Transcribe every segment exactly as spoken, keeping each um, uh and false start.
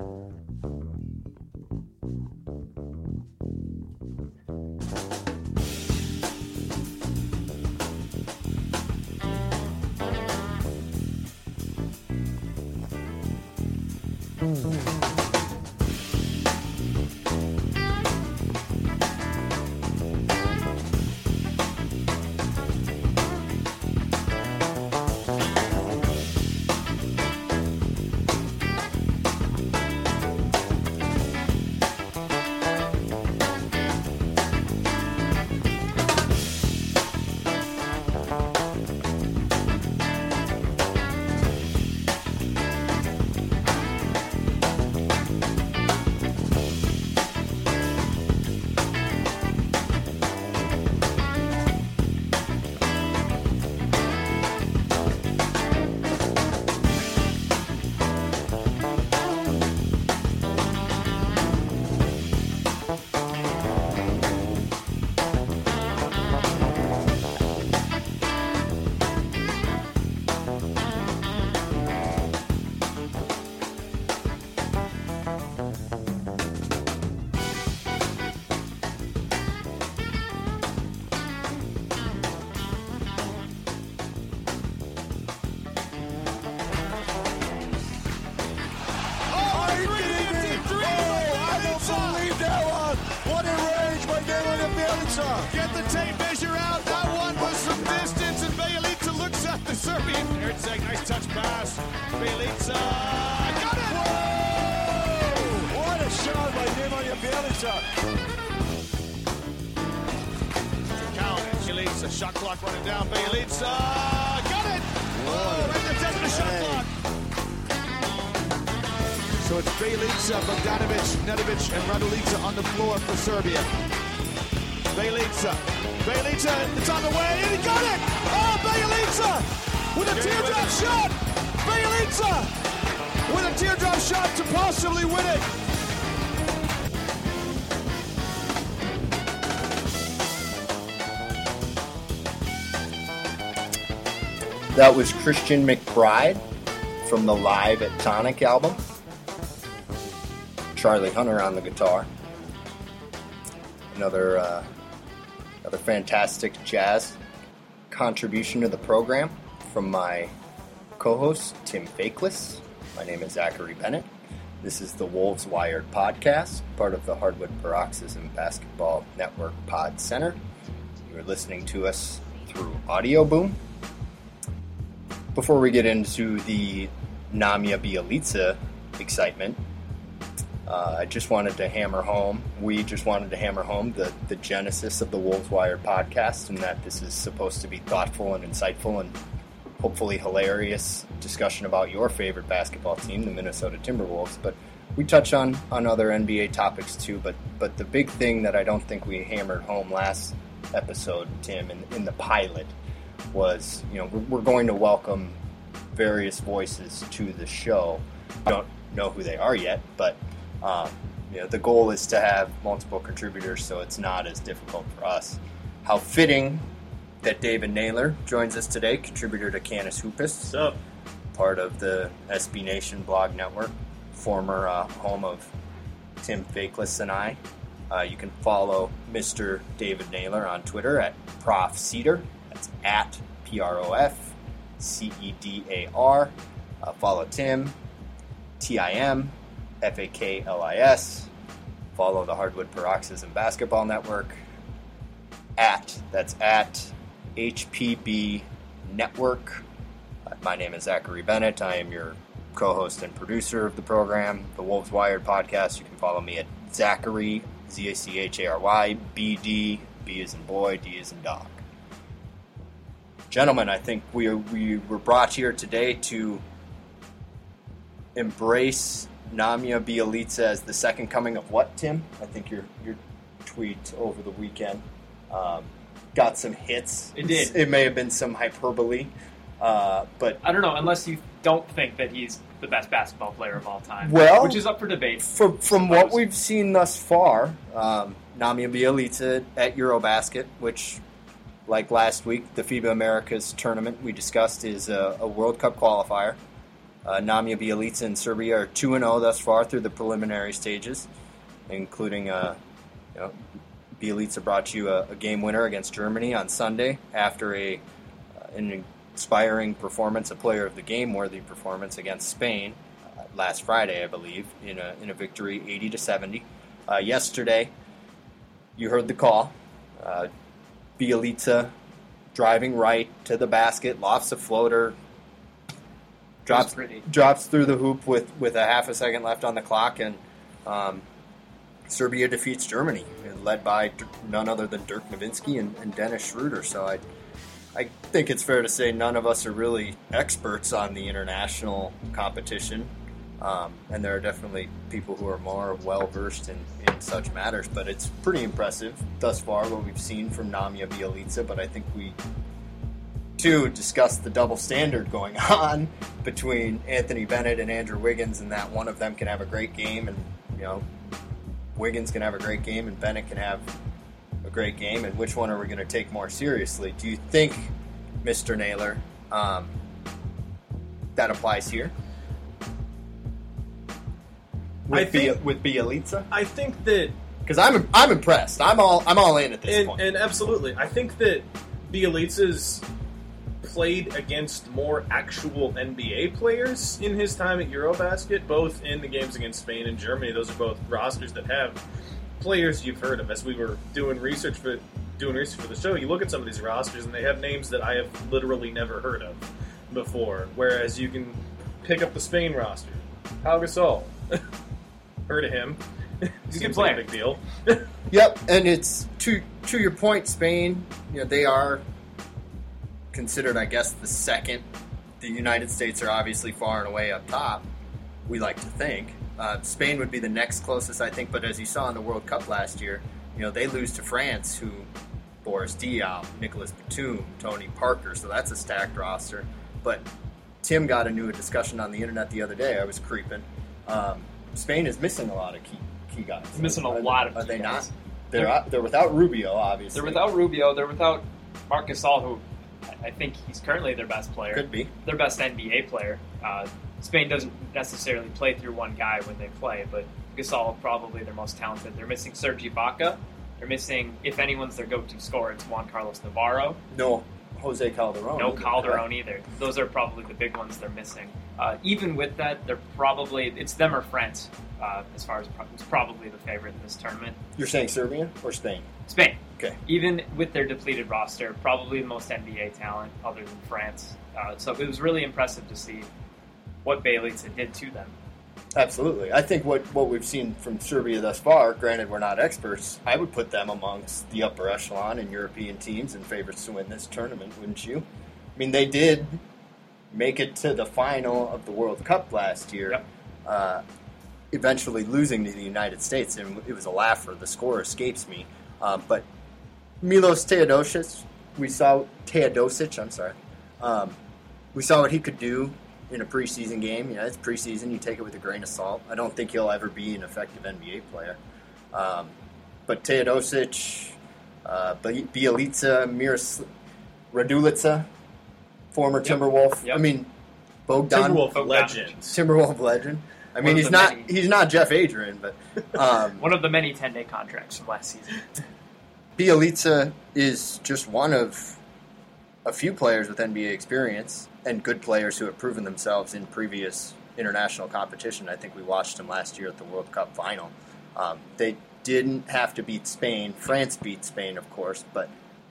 Get the tape measure out. That one was from distance, and Bjelica looks at the Serbian. Herceg, nice touch pass. Bjelica got it! Whoa! What a shot by Nemanja Bjelica. Kalinic, Bjelica, shot clock running down. Bjelica got it! Oh, right at the test of the shot clock. So it's Bjelica, Bogdanovic, Nedovic, and Radulica on the floor for Serbia. Bjelica, Bjelica, it's on the way, and he got it! Oh, Bjelica with a teardrop shot! Bjelica with a teardrop shot to possibly win it! That was Christian McBride from the Live at Tonic album. Charlie Hunter on the guitar. Another uh, another fantastic jazz contribution to the program from my co-host, Tim Fakeless. My name is Zachary Bennett. This is the Wolves Wired podcast, part of the Hardwood Paroxysm Basketball Network Pod Center. You're listening to us through Audio Boom. Before we get into the Nemanja Bjelica excitement, Uh, I just wanted to hammer home, we just wanted to hammer home the, the genesis of the Wolves Wired podcast, and that this is supposed to be thoughtful and insightful and hopefully hilarious discussion about your favorite basketball team, the Minnesota Timberwolves. But we touch on, on other N B A topics too, but, but the big thing that I don't think we hammered home last episode, Tim, in, in the pilot was, you know, we're, we're going to welcome various voices to the show. I don't know who they are yet, but Um, you know, the goal is to have multiple contributors, so it's not as difficult for us. How fitting that David Naylor joins us today, contributor to Canis Hoopus. What's up? Part of the S B Nation blog network, former uh, home of Tim Fakeless and I. Uh, you can follow Mister David Naylor on Twitter at Prof Cedar. That's at P R O F C E D A R. Uh, follow Tim, T I M. F A K L I S. Follow the Hardwood Paroxysm Basketball Network. At, that's at H P B Network. Uh, my name is Zachary Bennett. I am your co-host and producer of the program, the Wolves Wired podcast. You can follow me at Zachary, Z A C H A R Y, B D, B as in boy, D as in dog. Gentlemen, I think we we were brought here today to embrace Nemanja Bjelica as the second coming of what, Tim? I think your your tweet over the weekend um, got some hits. It did. It may have been some hyperbole, uh, but I don't know, unless you don't think that he's the best basketball player of all time, well, which is up for debate. From, from what we've seen thus far, um, Nemanja Bjelica at Eurobasket, which, like last week, the FIBA Americas tournament we discussed is a, a World Cup qualifier Uh, Namia Bialica and Serbia are two and oh thus far through the preliminary stages, including uh, you know, Bialica brought you a, a game winner against Germany on Sunday after a uh, an inspiring performance, a player of the game worthy performance against Spain uh, last Friday, I believe, in a in a victory eighty to seventy. Uh, yesterday, you heard the call. Uh, Bialica driving right to the basket, lofts a floater, drops drops through the hoop with, with a half a second left on the clock, and um, Serbia defeats Germany, led by none other than Dirk Nowitzki and, and Dennis Schroeder. So I I think it's fair to say none of us are really experts on the international competition, um, and there are definitely people who are more well-versed in, in such matters, but it's pretty impressive thus far what we've seen from Namia Bialica, but I think we to discuss the double standard going on between Anthony Bennett and Andrew Wiggins, and that one of them can have a great game, and you know Wiggins can have a great game, and Bennett can have a great game, and which one are we going to take more seriously? Do you think, Mister Naylor, um, that applies here? With I think Bia, with Bialica, I think that because I'm I'm impressed. I'm all I'm all in at this and, point. and absolutely, I think that Bialica's played against more actual N B A players in his time at Eurobasket, both in the games against Spain and Germany. Those are both rosters that have players you've heard of. As we were doing research for doing research for the show, you look at some of these rosters and they have names that I have literally never heard of before. Whereas you can pick up the Spain roster, Pau Gasol, heard of him. He's a good Seems like player. a big deal. Yep, and it's to to your point, Spain. You know they are considered, I guess, the second. The United States are obviously far and away up top, we like to think. Uh, Spain would be the next closest, I think, but as you saw in the World Cup last year, you know, they lose to France, who Boris Diaw, Nicolas Batum, Tony Parker, so that's a stacked roster. But Tim got into a discussion on the internet the other day, I was creeping. Um, Spain is missing a lot of key key guys. It's missing a are, lot of Are key they guys. not? They're, they're, they're without Rubio, obviously. They're without Rubio. They're without Marc Gasol, who I think he's currently their best player. Could be. Their best N B A player. Uh, Spain doesn't necessarily play through one guy when they play, but Gasol probably their most talented. They're missing Serge Ibaka. They're missing, if anyone's their go-to scorer, it's Juan Carlos Navarro. No Jose Calderon. No Calderon either. Those are probably the big ones they're missing. Uh, even with that, they're probably, it's them or France, uh, as far as pro- it's probably the favorite in this tournament. You're saying Serbia or Spain? Spain. Okay. Even with their depleted roster, probably the most N B A talent other than France. Uh, so it was really impressive to see what Bialica did to them. Absolutely. I think what, what we've seen from Serbia thus far, granted we're not experts, I would put them amongst the upper echelon in European teams and favorites to win this tournament, wouldn't you? I mean, they did make it to the final of the World Cup last year, Yep. uh, eventually losing to the United States, and it was a laugher. The score escapes me. Um, but Milos Teodosic, we saw Teodosic, I'm sorry, um, we saw what he could do in a preseason game. You know, it's preseason, you take it with a grain of salt. I don't think he'll ever be an effective N B A player. Um, but Teodosic, uh, Bialica, Miros Radulica, former Yep. Timberwolf. Yep. I mean, Bogdan. Timberwolf Bogdan. legend. Timberwolf legend. I One mean, of he's the not many. he's not Jeff Adrian, but um, One of the many ten-day contracts from last season. Bialica is just one of a few players with N B A experience and good players who have proven themselves in previous international competition. I think we watched them last year at the World Cup final. Um, they didn't have to beat Spain. France beat Spain, of course, but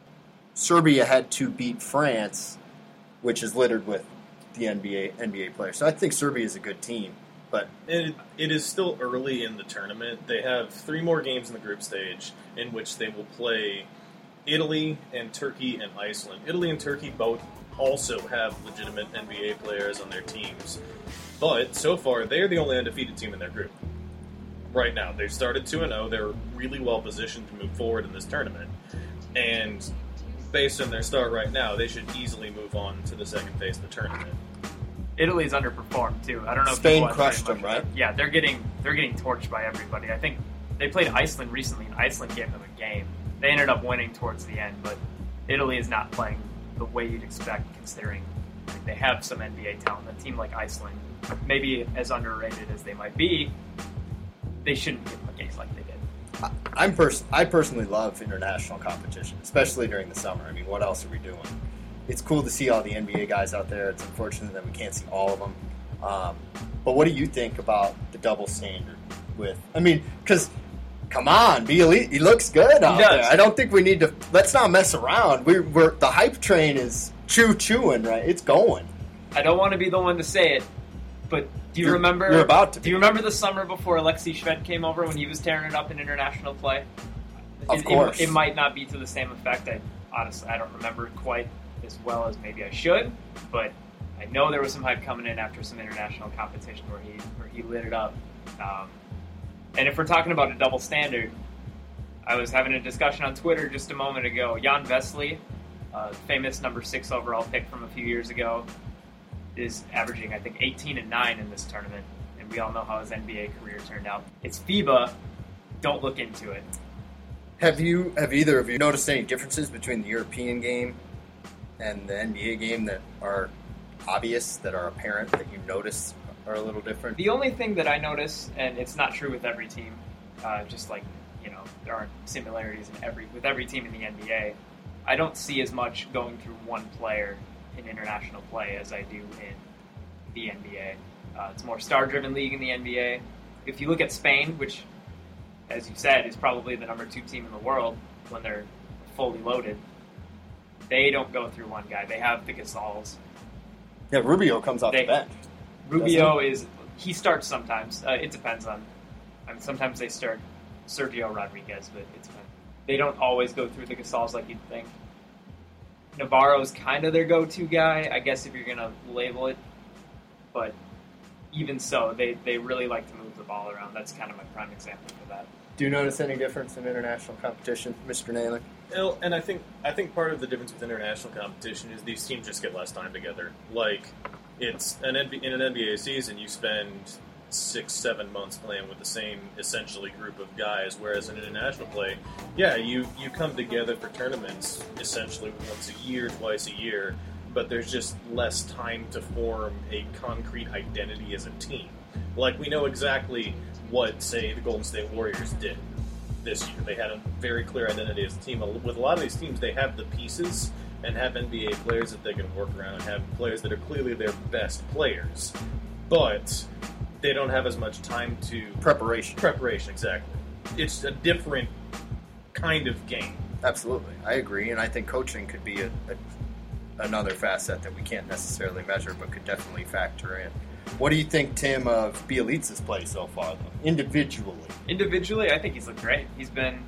Serbia had to beat France, which is littered with the N B A N B A players. So I think Serbia is a good team. But It, it is still early in the tournament. They have three more games in the group stage in which they will play Italy and Turkey and Iceland. Italy and Turkey both also have legitimate N B A players on their teams. But so far, they are the only undefeated team in their group. Right now, they've started two and oh. They're really well positioned to move forward in this tournament. And based on their start right now, they should easily move on to the second phase of the tournament. Italy's underperformed too. I don't know. Spain if you crushed watched them, very much right? of it. Yeah, they're getting they're getting torched by everybody. I think they played Iceland recently, and Iceland gave them a game. They ended up winning towards the end, but Italy is not playing the way you'd expect, considering Like, they have some N B A talent. A team like Iceland, maybe as underrated as they might be, they shouldn't give them a case like they did. I'm pers- I personally love international competition, especially during the summer. I mean, what else are we doing? It's cool to see all the N B A guys out there. It's unfortunate that we can't see all of them. Um, but what do you think about the double standard with, I mean, because, come on, be elite. He looks good out He does. there. I don't think we need to, let's not mess around. We're, we're the hype train is choo-chooing, right? It's going. I don't want to be the one to say it, but do you You're- remember? you're about to Do be. you remember the summer before Alexei Shved came over when he was tearing it up in international play? Of it, course. It, it might not be to the same effect. I honestly I don't remember it quite as well as maybe I should, but I know there was some hype coming in after some international competition where he where he lit it up. Um, and if we're talking about a double standard, I was having a discussion on Twitter just a moment ago. Jan Vesely, uh, famous number six overall pick from a few years ago, is averaging I think eighteen and nine in this tournament, and we all know how his N B A career turned out. It's FIBA. Don't look into it. Have you, have either of you noticed any differences between the European game and the N B A game that are obvious, that are apparent, that you notice are a little different? The only thing that I notice, and it's not true with every team, uh, just like, you know, there aren't similarities in every with every team in the N B A, I don't see as much going through one player in international play as I do in the N B A. Uh, it's a more star-driven league in the N B A. If you look at Spain, which, as you said, is probably the number two team in the world when they're fully loaded, they don't go through one guy. They have the Gasols. Yeah, Rubio comes off They- the bench. Rubio is he starts sometimes. Uh, it depends on. I mean, sometimes they start Sergio Rodriguez, but it's they don't always go through the Gasols like you'd think. Navarro's kind of their go-to guy, I guess, if you're gonna label it. But even so, they they really like to move the ball around. That's kind of my prime example for that. Do you notice any difference in international competition, Mister Naylor? Well, and I think I think part of the difference with international competition is these teams just get less time together. Like, it's an N B A, in an N B A season, you spend six, seven months playing with the same essentially group of guys, whereas in international play, yeah, you you come together for tournaments essentially once a year, twice a year, but there's just less time to form a concrete identity as a team. Like, we know exactly what, say, the Golden State Warriors did this year. They had a very clear identity as a team. With a lot of these teams, they have the pieces and have N B A players that they can work around and have players that are clearly their best players. But they don't have as much time to... Preparation. Preparation, exactly. It's a different kind of game. Absolutely. I agree, and I think coaching could be a, a, another facet that we can't necessarily measure, but could definitely factor in. What do you think, Tim, of Bielitsa's play so far, though, individually? Individually, I think he's looked great. He's been,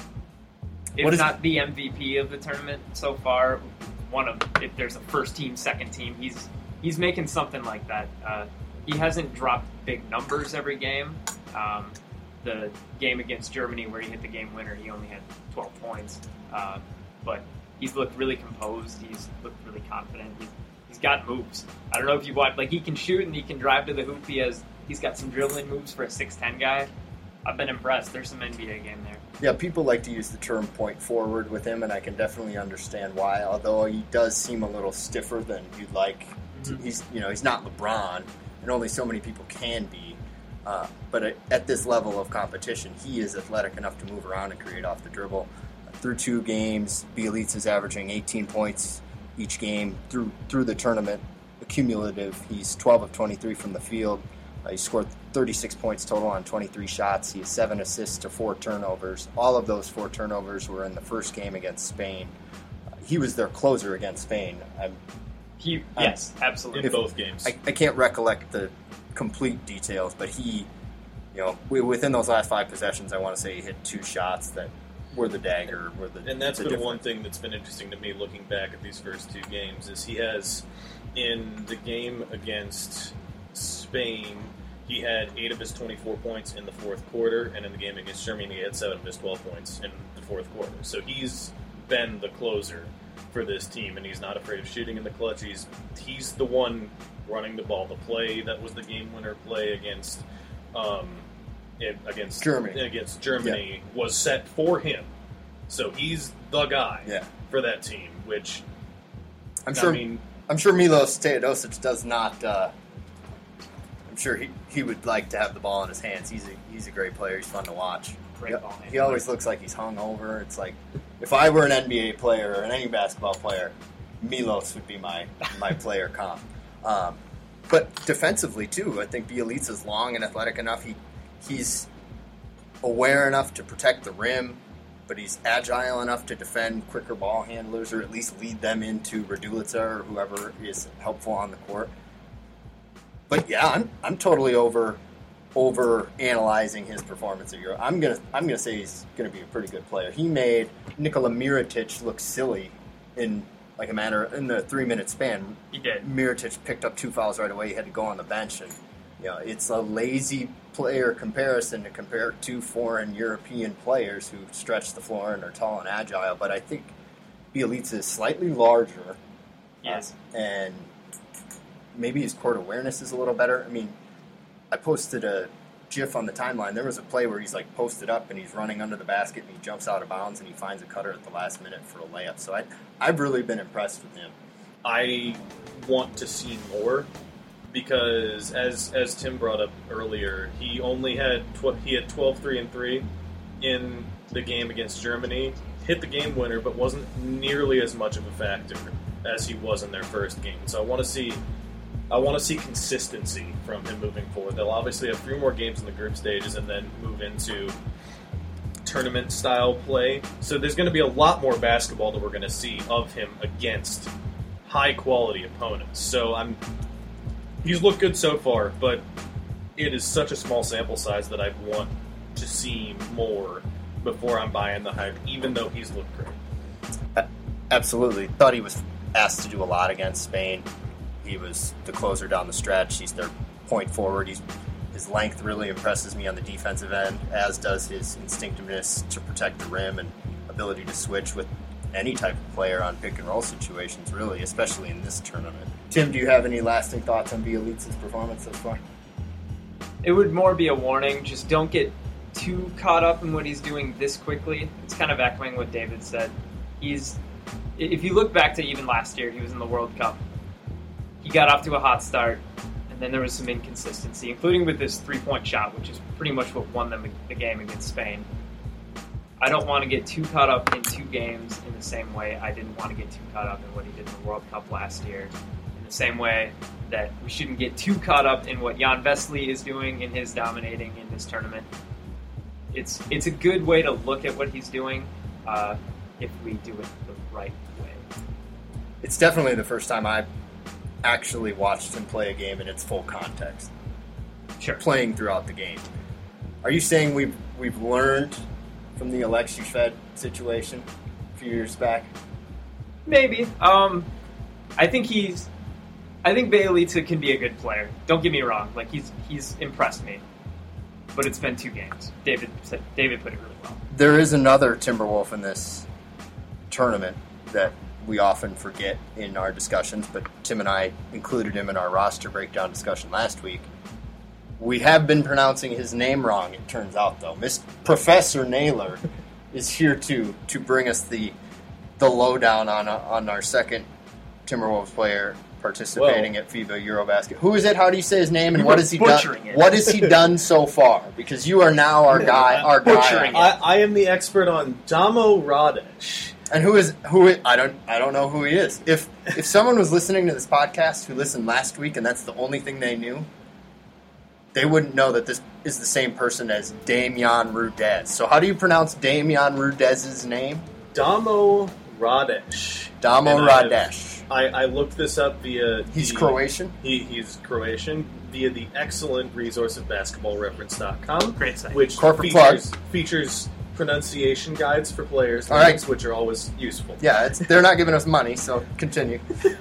if What is- not the M V P of the tournament so far, one of, if there's a first team, second team, he's he's making something like that. Uh, he hasn't dropped big numbers every game. Um, the game against Germany where he hit the game winner, he only had twelve points. Uh, but he's looked really composed. He's looked really confident. He's, he's got moves. I don't know if you watch, like, he can shoot and he can drive to the hoop. He has, he's got some dribbling moves for a six ten guy. I've been impressed. There's some N B A game there. Yeah, people like to use the term point forward with him, and I can definitely understand why, although he does seem a little stiffer than you'd like. Mhm. He's, you know, he's not LeBron, and only so many people can be. Uh, but at, at this level of competition, he is athletic enough to move around and create off the dribble. Uh, through two games, Bielitsa's averaging eighteen points each game through through the tournament. Cumulative, he's twelve of twenty-three from the field. Uh, he scored thirty-six points total on twenty-three shots. He has seven assists to four turnovers. All of those four turnovers were in the first game against Spain. Uh, he was their closer against Spain. I'm, He, I'm- yes, absolutely. In both games. I, I can't recollect the complete details, but he, you know, w- within those last five possessions, I want to say he hit two shots that were the dagger. Were the, And that's the been difference. one thing that's been interesting to me looking back at these first two games is he has, in the game against Spain, he had eight of his twenty-four points in the fourth quarter, and in the game against Germany, he had seven of his twelve points in the fourth quarter. So he's been the closer for this team, and he's not afraid of shooting in the clutch. He's he's the one running the ball. The play that was the game winner play against um, it, against Germany. against Germany was set for him. So he's the guy Yeah. for that team, which I'm sure. I mean, I'm sure Milos Teodosic does not. Uh, I'm sure he, he would like to have the ball in his hands. He's a, he's a great player. He's fun to watch. Great he, ball handler. He always looks like he's hungover. It's like if I were an N B A player or any basketball player, Milos would be my my player comp. Um, but defensively too, I think Bjelica's long and athletic enough. He he's aware enough to protect the rim, but he's agile enough to defend quicker ball handlers or at least lead them into Radulica or whoever is helpful on the court. But yeah, I'm I'm totally over over analyzing his performance at Euro. I'm gonna I'm gonna say he's gonna be a pretty good player. He made Nikola Mirotic look silly in like a matter in the three minute span. He did. Mirotic picked up two fouls right away. He had to go on the bench, and you know it's a lazy player comparison to compare two foreign European players who stretch the floor and are tall and agile. But I think Bjelica is slightly larger. Yes. Uh, and maybe his court awareness is a little better. I mean, I posted a GIF on the timeline. There was a play where he's like posted up and he's running under the basket and he jumps out of bounds and he finds a cutter at the last minute for a layup. So I, I've really been impressed with him. I want to see more because, as as Tim brought up earlier, he only had tw- he had twelve three and three in the game against Germany. Hit the game winner, but wasn't nearly as much of a factor as he was in their first game. So I want to see. I want to see consistency from him moving forward. They'll obviously have three more games in the group stages and then move into tournament-style play. So there's going to be a lot more basketball that we're going to see of him against high-quality opponents. So I'm he's looked good so far, but it is such a small sample size that I want to see more before I'm buying the hype, even though he's looked great. Absolutely. Thought he was asked to do a lot against Spain. He was the closer down the stretch. He's their point forward. He's, his length really impresses me on the defensive end, as does his instinctiveness to protect the rim and ability to switch with any type of player on pick-and-roll situations, really, especially in this tournament. Tim, do you have any lasting thoughts on Bjelica's performance thus far? It would more be a warning. Just don't get too caught up in what he's doing this quickly. It's kind of echoing what David said. He's, if you look back to even last year, he was in the World Cup. He got off to a hot start, and then there was some inconsistency, including with this three-point shot, which is pretty much what won them the game against Spain. I don't want to get too caught up in two games in the same way I didn't want to get too caught up in what he did in the World Cup last year. In the same way that we shouldn't get too caught up in what Jan Vesely is doing in his dominating in this tournament. It's it's a good way to look at what he's doing uh, if we do it the right way. It's definitely the first time I've actually watched him play a game in its full context. Sure. Playing throughout the game. Are you saying we've we've learned from the Alexei Shved situation a few years back? Maybe. Um, I think he's. I think Bjelica can be a good player. Don't get me wrong. Like he's he's impressed me, but it's been two games. David said David put it really well. There is another Timberwolf in this tournament that we often forget in our discussions, but Tim and I included him in our roster breakdown discussion last week. We have been pronouncing his name wrong, it turns out, though. Miss Professor Naylor is here to to bring us the the lowdown on on our second Timberwolves player participating Well, at FIBA Eurobasket. Who is it? How do you say his name? And what has he butchering done? it. What has he done so far? Because you are now our guy. Our guy. Butchering I, I am the expert on Damo Radesh. And who is who? Is, I don't. I don't know who he is. If if someone was listening to this podcast who listened last week and that's the only thing they knew, they wouldn't know that this is the same person as Damian Rudez. So how do you pronounce Damian Rudez's name? Damo Radesh. Damo And I've- Radesh. I, I looked this up via... He's the- Croatian. He, he's Croatian via the excellent resource of basketball reference dot com, Great site. which Corporate features, features pronunciation guides for players, All right. things which are always useful. Yeah, it's, they're not giving us money, so continue.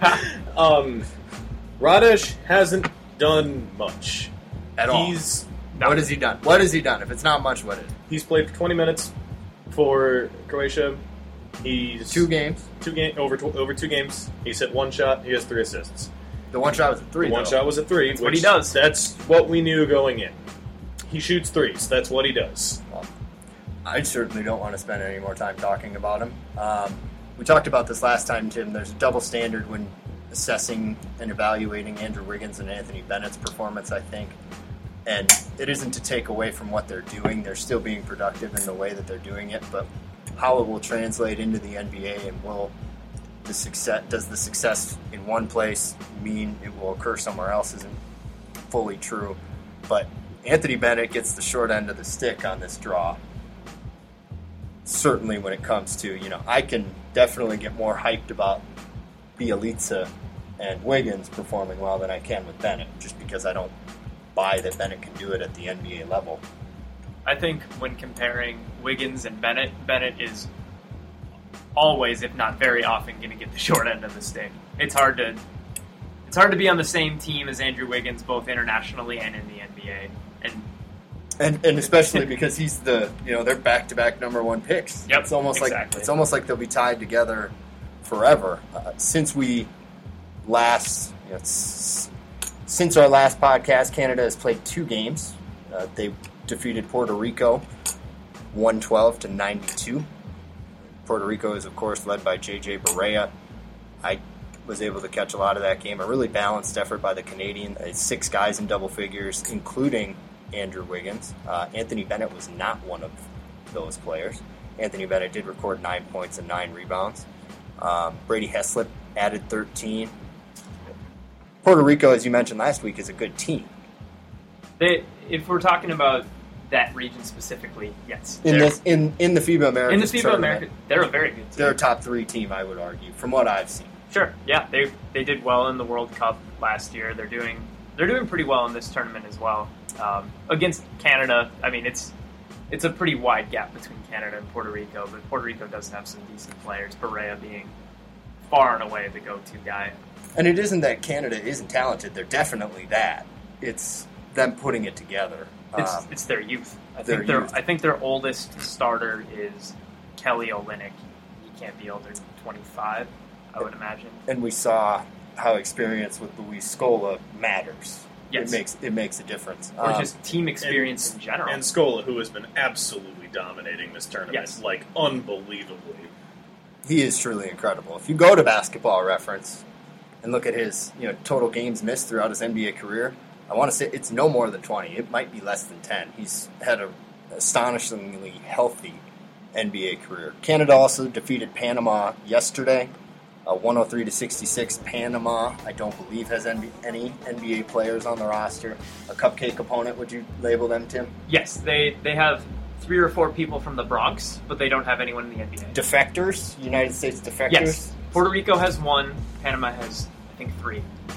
Um, Radesh hasn't done much. At all. He's What has he done? What has he done? If it's not much, what is it? he's played for twenty minutes for Croatia. He's Two games. two game over tw- over two games. He's hit one shot. He has three assists. The one shot was a three. The one though. shot was a three. That's what he which- does. That's what we knew going in. He shoots threes. That's what he does. I certainly don't want to spend any more time talking about him. Um, we talked about this last time, Tim. There's a double standard when assessing and evaluating Andrew Wiggins and Anthony Bennett's performance, I think. And it isn't to take away from what they're doing. They're still being productive in the way that they're doing it, but how it will translate into the N B A and will the success does the success in one place mean it will occur somewhere else isn't fully true. But Anthony Bennett gets the short end of the stick on this draw. Certainly when it comes to, you know, I can definitely get more hyped about Bjelica and Wiggins performing well than I can with Bennett, just because I don't buy that Bennett can do it at the N B A level. I think when comparing Wiggins and Bennett, Bennett is always, if not very often, going to get the short end of the stick. It's hard to it's hard to be on the same team as Andrew Wiggins, both internationally and in the N B A. And and, and especially because he's the you know they're back to back number one picks. Yep, it's almost exactly. like it's almost like they'll be tied together forever. Uh, since we last you know, s- since our last podcast, Canada has played two games. Uh, they defeated Puerto Rico one twelve to ninety-two. Puerto Rico is, of course, led by J J Barea. I was able to catch a lot of that game. A really balanced effort by the Canadian. Uh, six guys in double figures, including Andrew Wiggins. Uh, Anthony Bennett was not one of those players. Anthony Bennett did record nine points and nine rebounds. Um, Brady Heslip added thirteen. Puerto Rico, as you mentioned last week, is a good team. They, if we're talking about that region specifically, yes. In this, in in the FIBA America, in the FIBA America, they're a very good team. They're a top three team, I would argue, from what I've seen. Sure, yeah, they they did well in the World Cup last year. They're doing they're doing pretty well in this tournament as well. Um, against Canada, I mean, it's it's a pretty wide gap between Canada and Puerto Rico, but Puerto Rico does have some decent players. Barea being far and away the go-to guy. And it isn't that Canada isn't talented; they're definitely that. It's them putting it together. It's um, it's their youth. I their think their youth. I think their oldest starter is Kelly Olynyk. He can't be older than twenty-five, I would imagine. And we saw how experience with Luis Scola matters. Yes. It makes it makes a difference. Or Um, just team experience and, in general. And Scola, who has been absolutely dominating this tournament, Yes. like unbelievably. he is truly incredible. If you go to Basketball Reference and look at his you know total games missed throughout his N B A career, I want to say it's no more than twenty. It might be less than ten. He's had an astonishingly healthy N B A career. Canada also defeated Panama yesterday, uh, one oh three to sixty-six. Panama, I don't believe, has N B A, any N B A players on the roster. A cupcake opponent, would you label them, Tim? Yes, they they have three or four people from the Bronx, but they don't have anyone in the N B A. Defectors? United States defectors? Yes, Puerto Rico has one. Panama has, I think, three.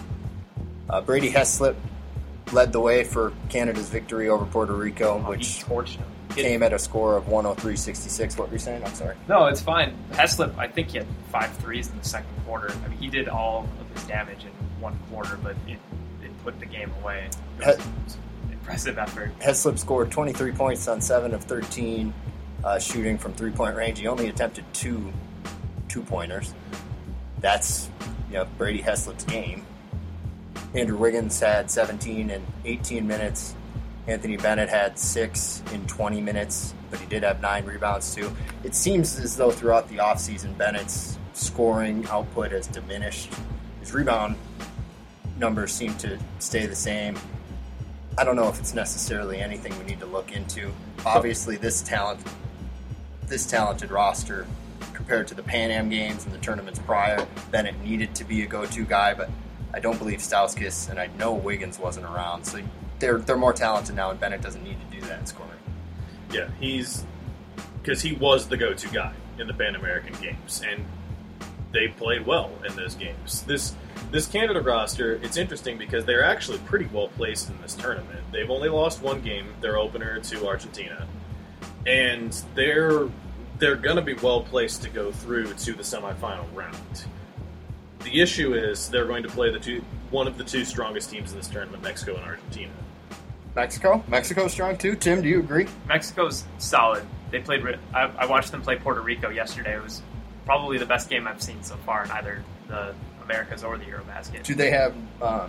Uh, Brady Heslip led the way for Canada's victory over Puerto Rico, Oh, he which torched him. came at a score of one oh three sixty-six. What were you saying? I'm sorry. No, it's fine. Heslip, I think he had five threes in the second quarter. I mean, he did all of his damage in one quarter, but it, it put the game away. It was, it was an impressive effort. Heslip scored twenty-three points on seven of thirteen uh, shooting from three-point range. He only attempted two two-pointers. That's you know Brady Heslip's game. Andrew Wiggins had seventeen in eighteen minutes. Anthony Bennett had six in twenty minutes, but he did have nine rebounds too. It seems as though throughout the offseason, Bennett's scoring output has diminished. His rebound numbers seem to stay the same. I don't know if it's necessarily anything we need to look into. Obviously, this talent, this talented roster, compared to the Pan Am games and the tournaments prior, Bennett needed to be a go-to guy, but I don't believe Stauskas, and I know Wiggins wasn't around, so they're they're more talented now, and Bennett doesn't need to do that in scoring. Yeah, he's because he was the go-to guy in the Pan American Games, and they played well in those games. This this Canada roster, it's interesting because they're actually pretty well placed in this tournament. They've only lost one game, their opener to Argentina, and they're they're going to be well placed to go through to the semifinal round. The issue is they're going to play the two one of the two strongest teams in this tournament, Mexico and Argentina. Mexico? Mexico's strong too? Tim, do you agree? Mexico's solid. They played. I, I watched them play Puerto Rico yesterday. It was probably the best game I've seen so far in either the Americas or the Eurobasket. Do they have um,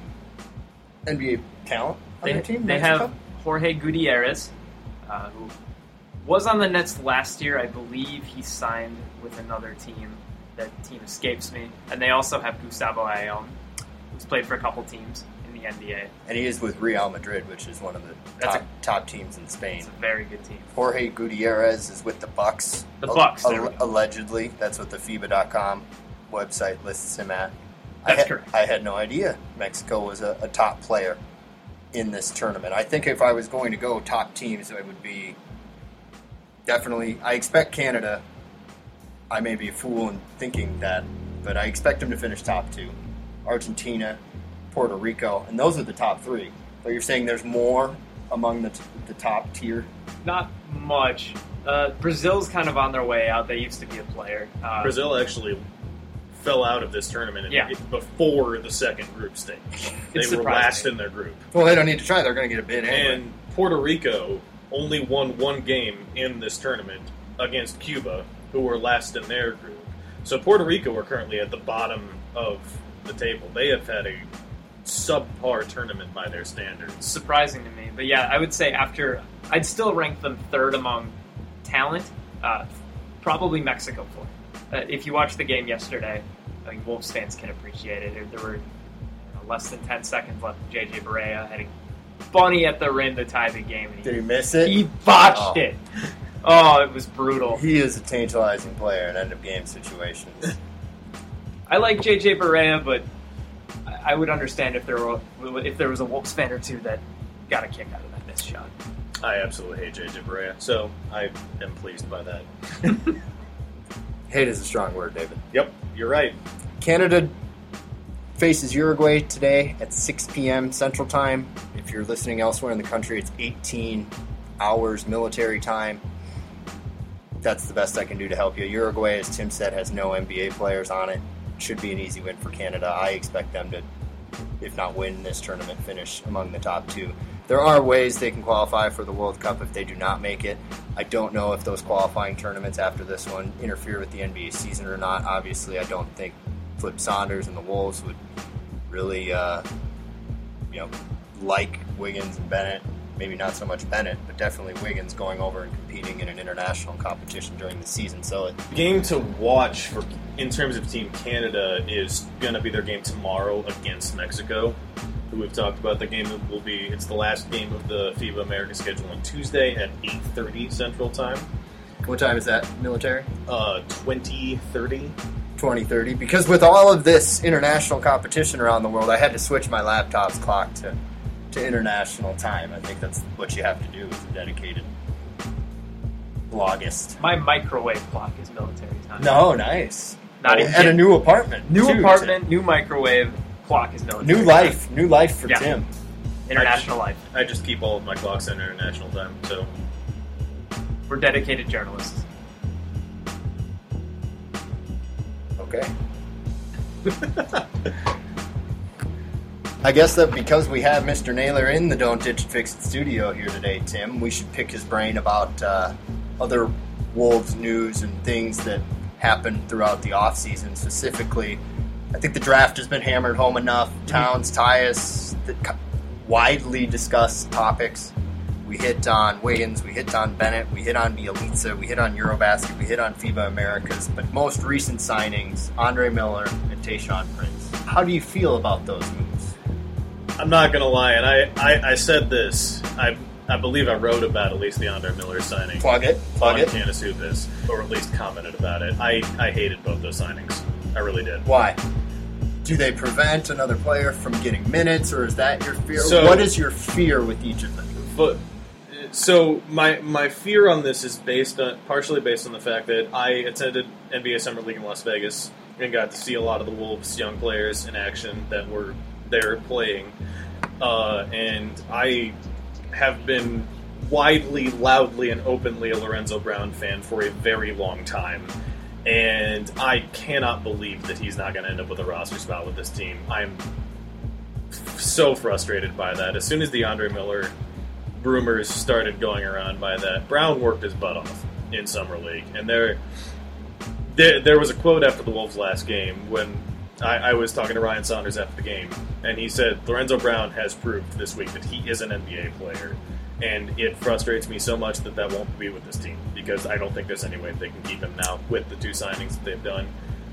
N B A talent on They, their team? they Mexico? have Jorge Gutierrez, uh, who was on the Nets last year. I believe he signed with another team. that team escapes me. And they also have Gustavo Ayllón, who's played for a couple teams in the N B A. And he is with Real Madrid, which is one of the That's top, a- top teams in Spain. It's a very good team. Jorge Gutierrez is with the Bucks. The Bucks, Al- there we al- go. allegedly. That's what the F I B A dot com website lists him at. I That's had, correct. I had no idea Mexico was a, a top player in this tournament. I think if I was going to go top teams, it would be definitely. I expect Canada. I may be a fool in thinking that, but I expect them to finish top two. Argentina, Puerto Rico, and those are the top three. But you're saying there's more among the, t- the top tier? Not much. Uh, Brazil's kind of on their way out. They used to be a player. Uh, Brazil actually fell out of this tournament in- Yeah. before the second group stage. They It's were surprising. last in their group. Well, they don't need to try. They're going to get a bid anyway. And Puerto Rico only won one game in this tournament against Cuba, who were last in their group. So Puerto Rico are currently at the bottom of the table. They have had a subpar tournament by their standards. surprising to me. But yeah, I would say after, I'd still rank them third among talent. Uh, probably Mexico fourth. Uh, if you watched the game yesterday, I think Wolves fans can appreciate it. There, there were you know, less than ten seconds left. J J Barea had a bunny at the rim to tie the game, and Did he, he miss it? he botched Oh. it. Oh, it was brutal. He is a tantalizing player in end-of-game situations. I like J J Barea, but I I would understand if there were if there was a Wolves fan or two that got a kick out of that missed shot. I absolutely hate J J Barea, so I am pleased by that. Hate is a strong word, David. Yep, you're right. Canada faces Uruguay today at six p.m. Central Time. If you're listening elsewhere in the country, it's eighteen hours military time. That's the best I can do to help you. Uruguay, as Tim said, has no N B A players on it. Should be an easy win for Canada. I expect them to, if not win this tournament, finish among the top two. There are ways they can qualify for the World Cup if they do not make it. I don't know if those qualifying tournaments after this one interfere with the N B A season or not. Obviously, I don't think Flip Saunders and the Wolves would really, uh, you know, like Wiggins and Bennett. Maybe not so much Bennett, but definitely Wiggins going over and competing in an international competition during the season. So it, Game to watch for in terms of Team Canada is going to be their game tomorrow against Mexico, who we've talked about. The game will be it's the last game of the FIBA America schedule on Tuesday at eight thirty Central Time, what time is that, military? uh, twenty thirty. twenty thirty. Because with all of this international competition around the world, I had to switch my laptop's clock to, to international time. I think that's what you have to do as a dedicated blogist. My microwave clock is military time. No, nice. Not Oh, even at a kidding. new apartment. New too, apartment, new microwave, clock is Tim. military New time. life. New life for Yeah. Tim. International life. I just keep all of my clocks in international time, so We're dedicated journalists. Okay. I guess that because we have Mister Naylor in the Don't Ditch It Fix It studio here today, Tim, we should pick his brain about uh, other Wolves news and things that happened throughout the offseason. Specifically, I think the draft has been hammered home enough. Towns, Tyus, the co- widely discussed topics. We hit on Wiggins, we hit on Bennett, we hit on Bielitsa, we hit on Eurobasket, we hit on FIBA Americas, but most recent signings, Andre Miller and Tayshaun Prince. How do you feel about those moves? I'm not gonna lie, and I, I, I said this. I I believe I wrote about at least the Andre Miller signing. Plug it, plug on it. Canis Hoopus, or at least commented about it. I, I hated both those signings. I really did. Why? Do they prevent another player from getting minutes, or is that your fear? So- what is your fear with each of them? But so my my fear on this is based on partially based on the fact that I attended N B A Summer League in Las Vegas and got to see a lot of the Wolves young players in action that were there playing, uh, and I have been widely, loudly, and openly a Lorenzo Brown fan for a very long time. And I cannot believe that he's not going to end up with a roster spot with this team. I'm so frustrated by that. As soon as the Andre Miller rumors started going around by that, Brown worked his butt off in Summer League. And there, there, there was a quote after the Wolves' last game when I, I was talking to Ryan Saunders after the game, and he said, Lorenzo Brown has proved this week that he is an N B A player. And it frustrates me so much that that won't be with this team, because I don't think there's any way they can keep him now with the two signings that they've done.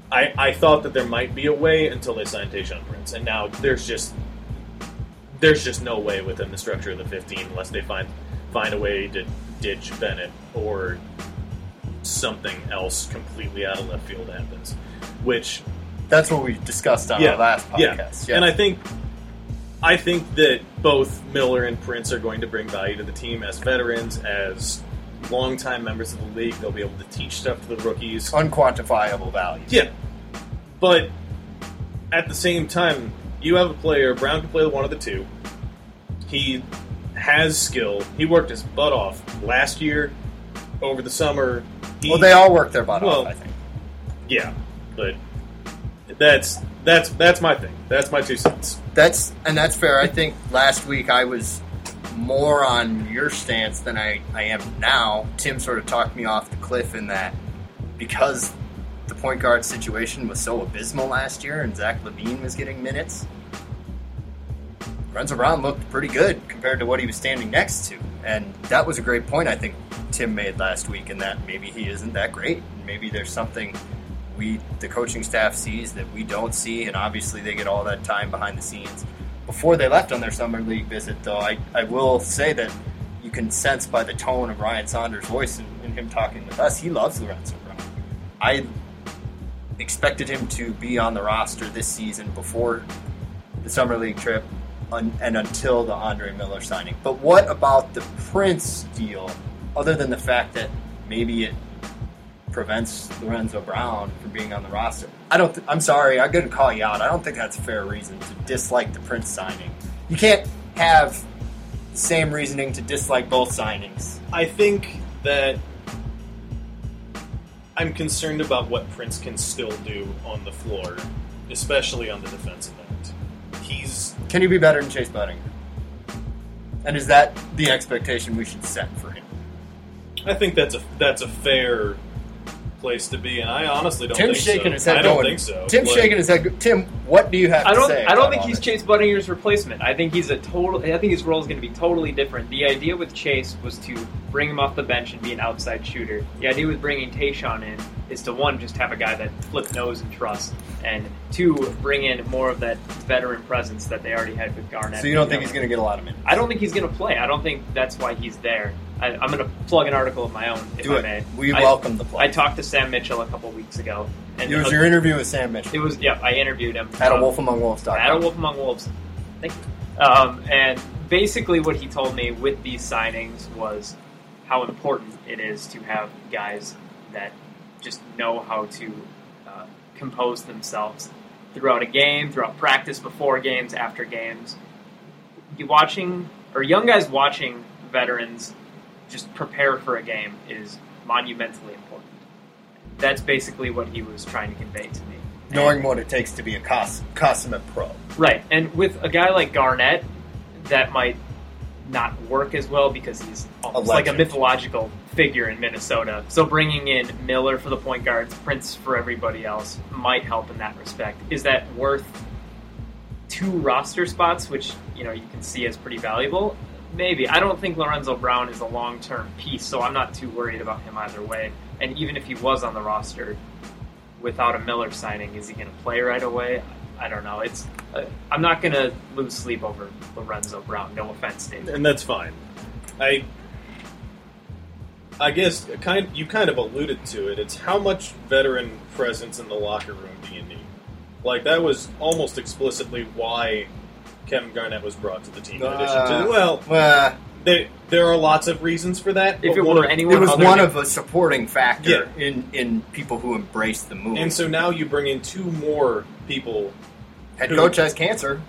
I, I thought that there might be a way until they signed Tayshaun Prince, and now there's just there's just no way within the structure of the fifteen unless they find find a way to ditch Bennett or something else completely out of left field happens. Which That's what we discussed on yeah, our last podcast. yeah. Yes. And I think I think that both Miller and Prince are going to bring value to the team as veterans, as longtime members of the league. They'll be able to teach stuff to the rookies. Unquantifiable value. Yeah. But at the same time, you have a player, Brown can play one of the two. He has skill. He worked his butt off last year, over the summer. He, Well, they all work their butt well, off, I think. Yeah, but that's that's that's my thing. That's my two cents. That's and that's fair. I think last week I was more on your stance than I, I am now. Tim sort of talked me off the cliff in that because the point guard situation was so abysmal last year and Zach LaVine was getting minutes, Lorenzo Brown looked pretty good compared to what he was standing next to. And that was a great point I think Tim made last week, in that maybe he isn't that great. Maybe there's something we, the coaching staff, sees that we don't see, and obviously they get all that time behind the scenes. Before they left on their summer league visit, though, I, I will say that you can sense by the tone of Ryan Saunders' voice and, and him talking with us, he loves Lorenzo Brown. I expected him to be on the roster this season before the summer league trip un, and until the Andre Miller signing. But what about the Prince deal, other than the fact that maybe it prevents Lorenzo Brown from being on the roster? I don't. Th- I'm sorry, I'm going to call you out. I don't think that's a fair reason to dislike the Prince signing. You can't have the same reasoning to dislike both signings. I think that I'm concerned about what Prince can still do on the floor, especially on the defensive end. He's Can he be better than Chase Budding? And is that the expectation we should set for him? I think that's a that's a fair place to be, and I honestly don't Tim's think shaking so. his head I don't going, think so. Tim's Like, shaking his head. Tim, what do you have I to don't. say? I don't about think all he's this? Chase Buddinger's replacement. I think he's a total. I think his role is going to be totally different. The idea with Chase was to bring him off the bench and be an outside shooter. The idea with bringing Tayshaun in is to, one, just have a guy that flip knows and trust, and two, bring in more of that veteran presence that they already had with Garnett. So you don't think he's going to get a lot of minutes? I don't think he's going to play. I don't think that's why he's there. I, I'm going to plug an article of my own, if Do I it. may. We I, welcome the plug. I talked to Sam Mitchell a couple weeks ago. And It was your interview with Sam Mitchell. It was, yeah, I interviewed him. At a Um, wolf among wolves dot com. At a Wolf Among Wolves. Thank you. Um, and basically what he told me with these signings was how important it is to have guys that just know how to uh, compose themselves throughout a game, throughout practice, before games, after games. You watching, or young guys watching veterans just prepare for a game is monumentally important. That's basically what he was trying to convey to me. Knowing what it takes to be a cos- consummate pro. Right, and with a guy like Garnett, that might not work as well because he's almost A like a legend. mythological figure in Minnesota. So bringing in Miller for the point guards, Prince for everybody else, might help in that respect. Is that worth two roster spots, which you know you can see as pretty valuable? Maybe. I don't think Lorenzo Brown is a long-term piece, so I'm not too worried about him either way. And even if he was on the roster without a Miller signing, is he going to play right away? I don't know. It's uh, I'm not going to lose sleep over Lorenzo Brown. No offense, Dave. and that's fine. I I guess kind you kind of alluded to it. It's how much veteran presence in the locker room do you need? Like that was almost explicitly why Kevin Garnett was brought to the team. In addition Uh, to well, Well, there there are lots of reasons for that. If but it one were of- anyone it was other one than- of a supporting factor Yeah. in, in people who embrace the move. and so now you bring in two more people. Head who- coach has cancer.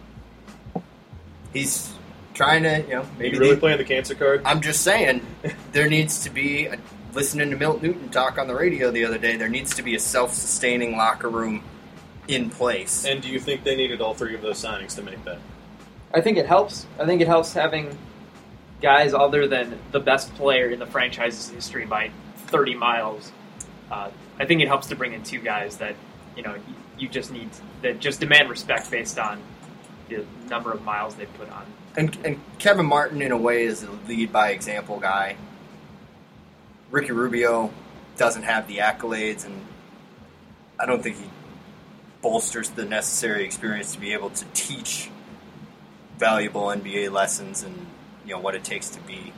He's trying to, you know, Are maybe you really they- playing the cancer card? I'm just saying, there needs to be, a, listening to Milt Newton talk on the radio the other day, there needs to be a self-sustaining locker room in place. And do you think they needed all three of those signings to make that? I think it helps. I think it helps having guys other than the best player in the franchise's history by thirty miles. Uh, I think it helps to bring in two guys that you know you, you just need that just demand respect based on the number of miles they put on. And, and Kevin Martin, in a way, is a lead by example guy. Ricky Rubio doesn't have the accolades, and I don't think he bolsters the necessary experience to be able to teach valuable N B A lessons and, you know, what it takes to be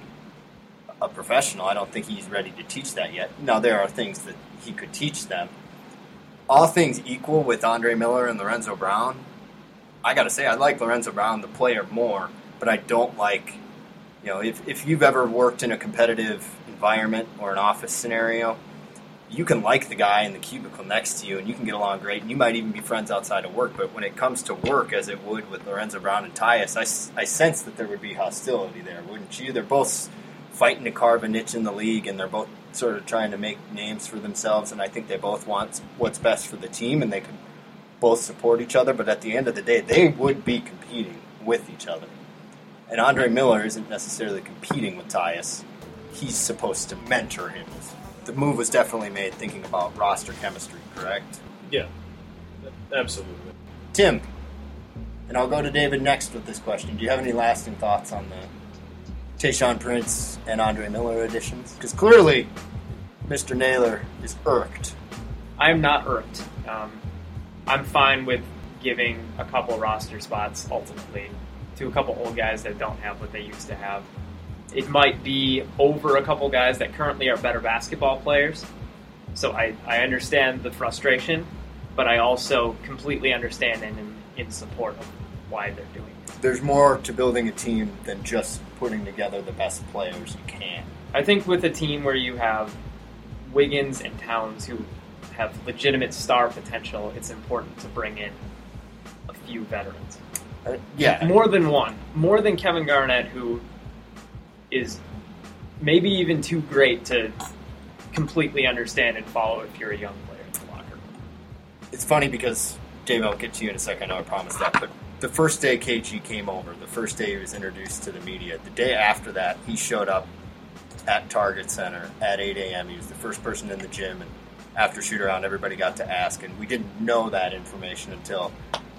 a professional. I don't think he's ready to teach that yet. Now, there are things that he could teach them. All things equal with Andre Miller and Lorenzo Brown, I got to say, I like Lorenzo Brown, the player, more, but I don't like, you know, if, if you've ever worked in a competitive environment or an office scenario, you can like the guy in the cubicle next to you and you can get along great and you might even be friends outside of work, but when it comes to work, as it would with Lorenzo Brown and Tyus, I, I sense that there would be hostility there, wouldn't you? They're both fighting to carve a niche in the league, and they're both sort of trying to make names for themselves, and I think they both want what's best for the team, and they could both support each other, but at the end of the day, they would be competing with each other. And Andre Miller isn't necessarily competing with Tyus. He's supposed to mentor him. The move was definitely made thinking about roster chemistry, correct? Yeah, absolutely. Tim, and I'll go to David next with this question. Do you have any lasting thoughts on the Tayshaun Prince and Andre Miller additions? Because clearly, Mister Naylor is irked. I'm not irked. Um, I'm fine with giving a couple roster spots, ultimately, to a couple old guys that don't have what they used to have. It might be over a couple guys that currently are better basketball players. So I, I understand the frustration, but I also completely understand and in, in support of why they're doing it. There's more to building a team than just putting together the best players you can. I think with a team where you have Wiggins and Towns who have legitimate star potential, it's important to bring in a few veterans. Uh, yeah. More than one. More than Kevin Garnett, who is maybe even too great to completely understand and follow if you're a young player in the locker room. It's funny because, Dave, I'll get to you in a second. I know I promised that. But the first day K G came over, the first day he was introduced to the media, the day after that, he showed up at Target Center at eight a.m. He was the first person in the gym, and after shoot-around, everybody got to ask. And we didn't know that information until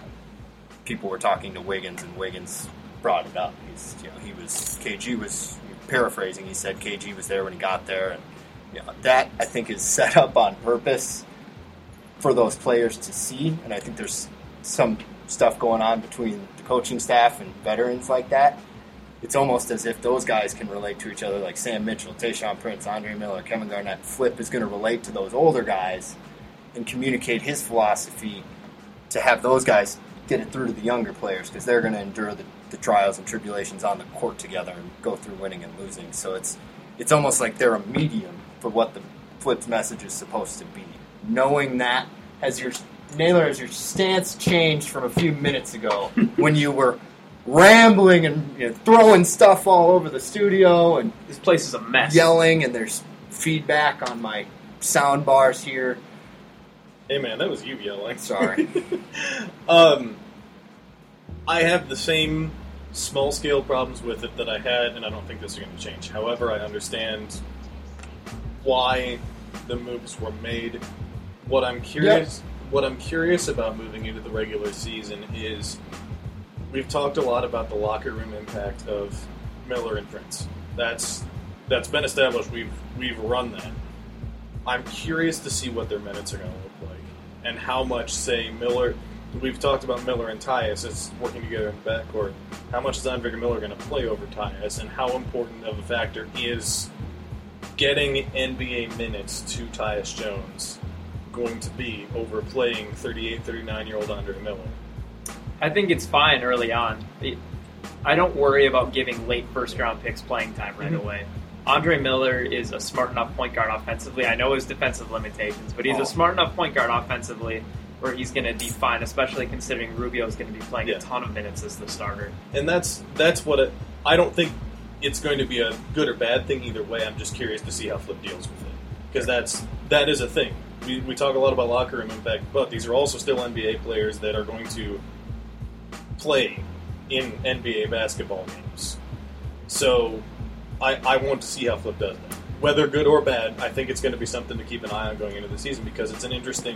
people were talking to Wiggins, and Wiggins brought it up. He's, you know, he was K G was paraphrasing. He said K G was there when he got there, and you know, that I think is set up on purpose for those players to see. And I think there's some stuff going on between the coaching staff and veterans like that. It's almost as if those guys can relate to each other, like Sam Mitchell, Tayshaun Prince, Andre Miller, Kevin Garnett. Flip is going to relate to those older guys and communicate his philosophy to have those guys get it through to the younger players, because they're going to endure the, the trials and tribulations on the court together and go through winning and losing. So it's it's almost like they're a medium for what the Flip's message is supposed to be. Knowing that, has your Naylor, has your stance changed from a few minutes ago when you were rambling and, you know, throwing stuff all over the studio and This place is a mess. yelling, and there's feedback on my sound bars here? Hey man, that was you yelling. Sorry. um, I have the same small-scale problems with it that I had, and I don't think this is going to change. However, I understand why the moves were made. What I'm curious, yep. what I'm curious about moving into the regular season is we've talked a lot about the locker room impact of Miller and Prince. That's that's been established. We've we've run that. I'm curious to see what their minutes are going to look like, and how much, say, Miller. We've talked about Miller and Tyus as working together in the backcourt. How much is Andre Miller going to play over Tyus, and how important of a factor is getting N B A minutes to Tyus Jones going to be over playing thirty-eight, thirty-nine-year-old Andre Miller? I think it's fine early on. I don't worry about giving late first-round picks playing time right mm-hmm. away. Andre Miller is a smart enough point guard offensively. I know his defensive limitations, but he's oh. a smart enough point guard offensively where he's going to be fine, especially considering Rubio is going to be playing yeah. a ton of minutes as the starter. And that's that's what it, I don't think it's going to be a good or bad thing either way. I'm just curious to see how Flip deals with it, because that's that is a thing. We we talk a lot about locker room impact, but these are also still N B A players that are going to play in N B A basketball games. So I, I want to see how Flip does that. Whether good or bad, I think it's going to be something to keep an eye on going into the season, because it's an interesting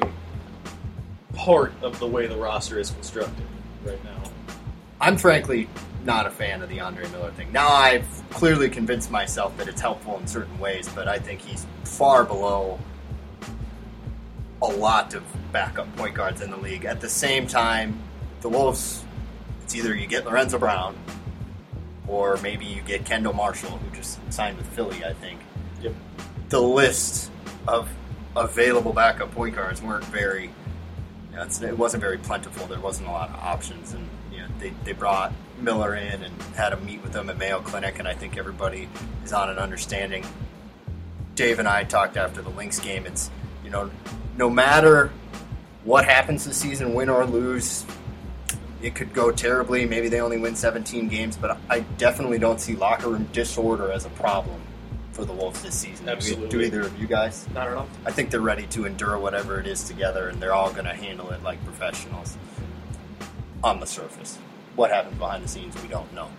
part of the way the roster is constructed right now. I'm frankly not a fan of the Andre Miller thing. Now, I've clearly convinced myself that it's helpful in certain ways, but I think he's far below a lot of backup point guards in the league. At the same time, the Wolves, it's either you get Lorenzo Brown or maybe you get Kendall Marshall, who just signed with Philly, I think. Yep. The list of available backup point guards weren't very, you know, it's, it wasn't very plentiful. There wasn't a lot of options, and you know, they, they brought Miller in and had him meet with them at Mayo Clinic, and I think everybody is on an understanding. Dave and I talked after the Lynx game. It's, you know, no matter what happens this season, win or lose, it could go terribly. Maybe they only win seventeen games, but I definitely don't see locker room disorder as a problem for the Wolves this season. Absolutely. Do either of you guys? I don't know. I think they're ready to endure whatever it is together, and they're all going to handle it like professionals on the surface. What happens behind the scenes, we don't know.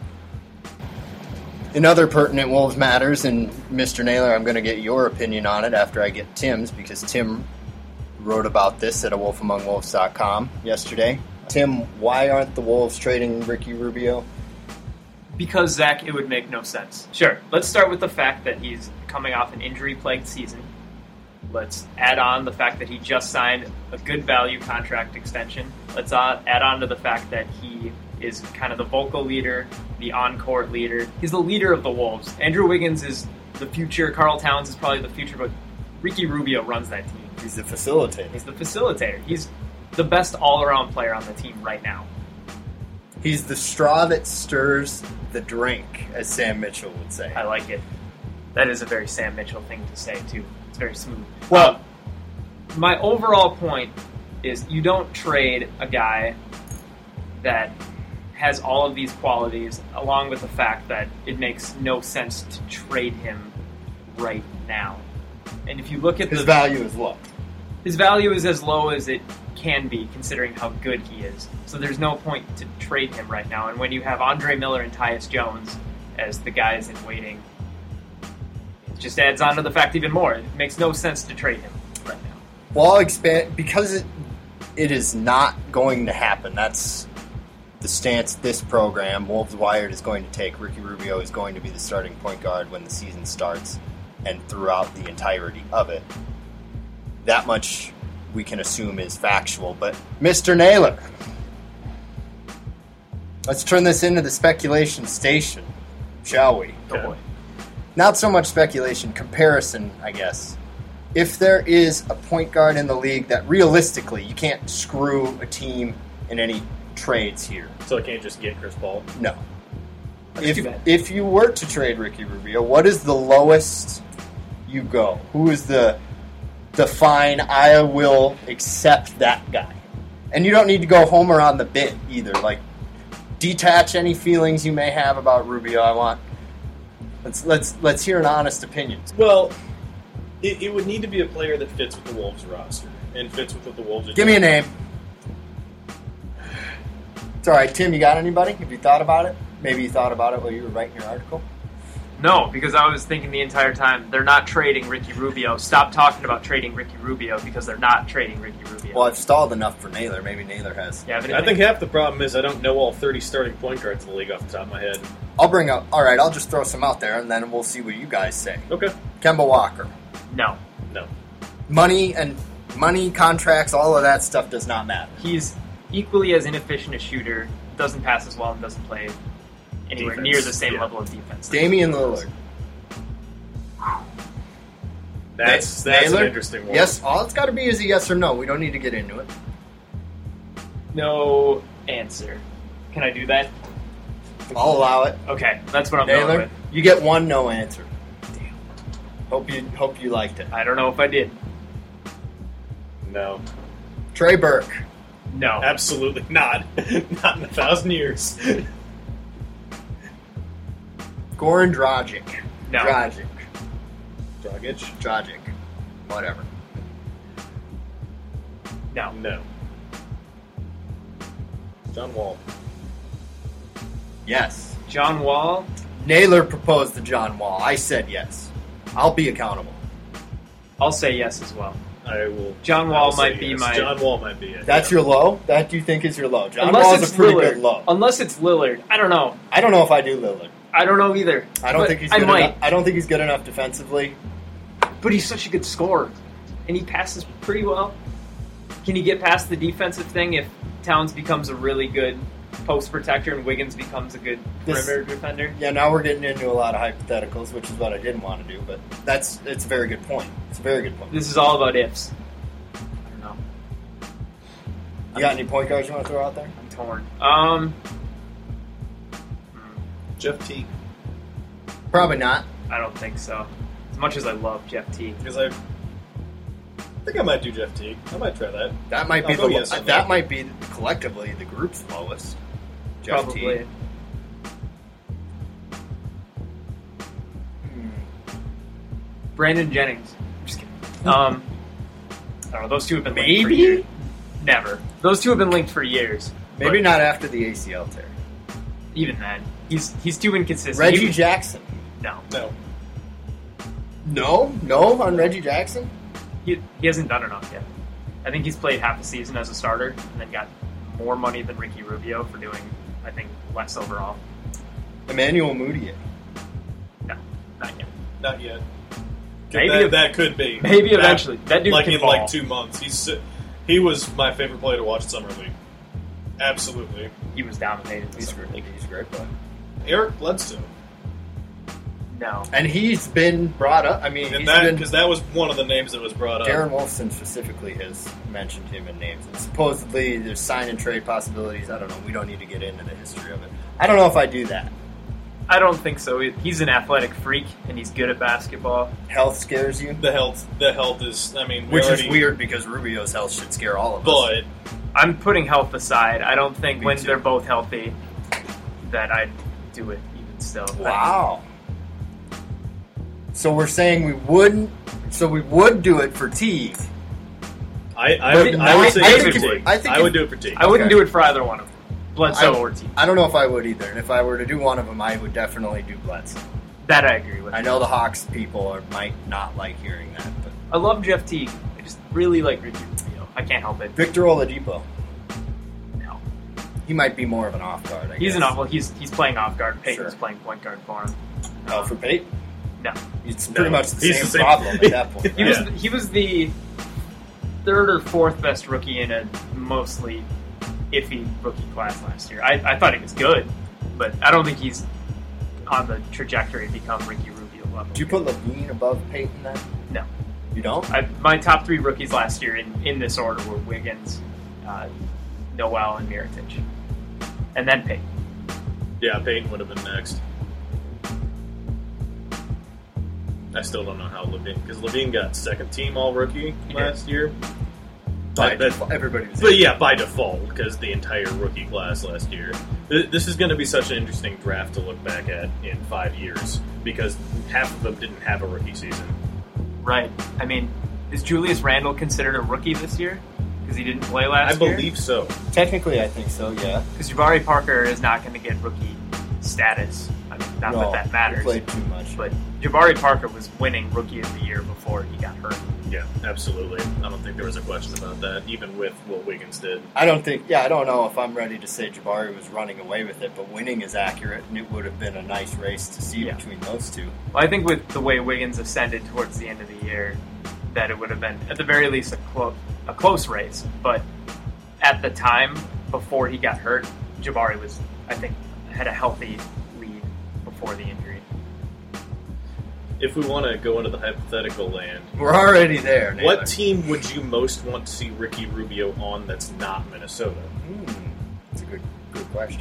In other pertinent Wolves matters, and Mister Naylor, I'm going to get your opinion on it after I get Tim's, because Tim wrote about this at a wolf among wolves dot com yesterday. Tim, why aren't the Wolves trading Ricky Rubio? Because, Zach, it would make no sense. Sure, let's start with the fact that he's coming off an injury-plagued season. Let's add on the fact that he just signed a good value contract extension. Let's add on to the fact that he is kind of the vocal leader, the on-court leader. He's the leader of the Wolves. Andrew Wiggins is the future. Karl Towns is probably the future, but Ricky Rubio runs that team. He's the facilitator. He's the facilitator. He's the best all-around player on the team right now. He's the straw that stirs the drink, as Sam Mitchell would say. I like it. That is a very Sam Mitchell thing to say, too. It's very smooth. Well, um, my overall point is you don't trade a guy that has all of these qualities, along with the fact that it makes no sense to trade him right now. And if you look at his the value is low. His value is as low as it can be, considering how good he is. So there's no point to trade him right now. And when you have Andre Miller and Tyus Jones as the guys in waiting, it just adds on to the fact even more. It makes no sense to trade him right now. Well, I'll expand, because it, it is not going to happen. That's the stance this program, Wolves Wired, is going to take. Ricky Rubio is going to be the starting point guard when the season starts and throughout the entirety of it. That much we can assume is factual. But Mister Naylor, let's turn this into the speculation station, shall we? Oh boy. Not so much speculation, comparison, I guess. If there is a point guard in the league that realistically you can't screw a team in any trades here. So I can't just get Chris Paul? No. That's If, too bad. if you were to trade Ricky Rubio, what is the lowest you go? Who is the the fine, I will accept that guy? And you don't need to go homer on the bit either. Like, detach any feelings you may have about Rubio. I want let's let's let's hear an honest opinion. Well, it, it would need to be a player that fits with the Wolves roster and fits with what the Wolves are Give me a doing. name. It's all right, Tim. You got anybody? Have you thought about it? Maybe you thought about it while you were writing your article. No, because I was thinking the entire time, they're not trading Ricky Rubio. Stop talking about trading Ricky Rubio, because they're not trading Ricky Rubio. Well, I've stalled enough for Naylor. Maybe Naylor has. Yeah, but I think half the problem is I don't know all thirty starting point guards in the league off the top of my head. I'll bring up. All right, I'll just throw some out there, and then we'll see what you guys say. Okay. Kemba Walker. no. No. Money and money, contracts, all of that stuff does not matter. He's equally as inefficient a shooter, doesn't pass as well, and doesn't play anywhere Defense, near the same yeah. level of defense. Damian Lillard. That's Na- that's Naylor? an interesting one. Yes, all it's got to be is a yes or no. We don't need to get into it. No answer. Can I do that? I'll allow it. Okay, that's what I'm going Naylor, with. you get one no answer. Damn. Hope you hope you liked it. I don't know if I did. No. Trey Burke. No. Absolutely not. Not in a thousand years. Goran Dragic. No. Dragic. Dragic? Dragic. Whatever. No. No. John Wall. Yes. John Wall? Naylor proposed to John Wall. I said yes. I'll be accountable. I'll say yes as well. I will. John I Wall will say might be yes. my- John Wall might be it. That's yeah. your low? That you think is your low? John Unless Wall's it's a pretty Lillard. good low. Unless it's Lillard. I don't know. I don't know if I do Lillard. I don't know either. I don't But think he's I good might. enough. I don't think he's good enough defensively. But he's such a good scorer. And he passes pretty well. can you get past the defensive thing if Towns becomes a really good post protector and Wiggins becomes a good This- perimeter defender? Yeah, now we're getting into a lot of hypotheticals, which is what I didn't want to do, but that's it's a very good point. It's a very good point. This is all about ifs. I don't know. You got any point guards you want to throw out there? I'm torn. Um, Jeff Teague. Probably not. I don't think so. As much as I love Jeff Teague. Because I think I might do Jeff Teague. I might try that. That might be I'll go the yes on that that. might be collectively the group's lowest. Jeff Probably. Teague. Hmm. Brandon Jennings. Just kidding. Um, I don't know. Those two have been linked for Maybe? years. Never. Those two have been linked for years. Maybe but not after the A C L tear. Even then, he's he's too inconsistent. Reggie He- Jackson. no, No. No, no on Reggie Jackson. he, he hasn't done enough yet. I think he's played half a season as a starter and then got more money than Ricky Rubio for doing, I think, less overall. Emmanuel Mudiay. No, not yet. Not yet. Maybe that, ev- that could be. maybe That- eventually. That dude like can in ball. like two months. He's si- he was my favorite player to watch at Summer League. Absolutely. He was dominated. He's great. He's a great player. Eric Bledsoe. No. And he's been brought up. I mean, And he's that been. because that was one of the names that was brought up. Darren Wolfson specifically has mentioned him in names. And supposedly there's sign and trade possibilities. I don't know. We don't need to get into the history of it. I don't know if I do that. I don't think so. He- He's an athletic freak, and he's good at basketball. Health scares you, The health, the health is. I mean, we which already, is weird because Rubio's health should scare all of us. But I'm putting health aside. I don't think Me when too. they're both healthy that I'd do it even still. Wow. So we're saying we wouldn't. So we would do it for Teague. I, I, But would, it- I would I- say I yes think for if- Teague. I think I would if- do it for Teague. I wouldn't Okay. do it for either one of them. Bledsoe I- or Teague. I don't know if I would either. And if I were to do one of them, I would definitely do Bledsoe. That I agree with. I know the Hawks people are, might not like hearing that, but I love Jeff Teague. I just really like Ricky Rubio. I can't help it. Victor Oladipo, No. he might be more of an off guard. I He's guess. an off. Well, he's he's playing off guard. Peyton's Sure. playing point guard for him. Oh, for Peyton? No, It's No. pretty much the He's same, the same- problem at that point. he right? was he was the third or fourth best rookie in a mostly iffy rookie class last year. I, I thought he was good, but I don't think he's on the trajectory to become Ricky Rubio level. Do you put Levine above Peyton then? No. You don't? I, my top three rookies last year in, in this order were Wiggins, uh, Noel, and Mirotic, and then Peyton. Yeah, Peyton would have been next. I still don't know how Levine, because Levine got second team All Rookie He did. last year. By But, but, default, everybody was. but yeah, by default, because the entire rookie class last year. Th- This is going to be such an interesting draft to look back at in five years, because half of them didn't have a rookie season. Right. I mean, is Julius Randle considered a rookie this year? Because he didn't play I last year? believe so. Technically, I think so. Yeah. Because Jabari Parker is not going to get rookie status. I mean, not no, that that he matters. played too much. But Jabari Parker was winning Rookie of the Year before he got hurt. Yeah, absolutely. I don't think there was a question about that, even with what Wiggins did. I don't think. Yeah, I don't know if I'm ready to say Jabari was running away with it, but winning is accurate, and it would have been a nice race to see Yeah. between those two. Well, I think with the way Wiggins ascended towards the end of the year, that it would have been, at the very least, a, clo- a close race. But at the time, before he got hurt, Jabari was, I think, had a healthy lead before the injury. If we want to go into the hypothetical land, We're already there. Naylor. what team would you most want to see Ricky Rubio on that's not Minnesota? Hmm, that's a good, good question.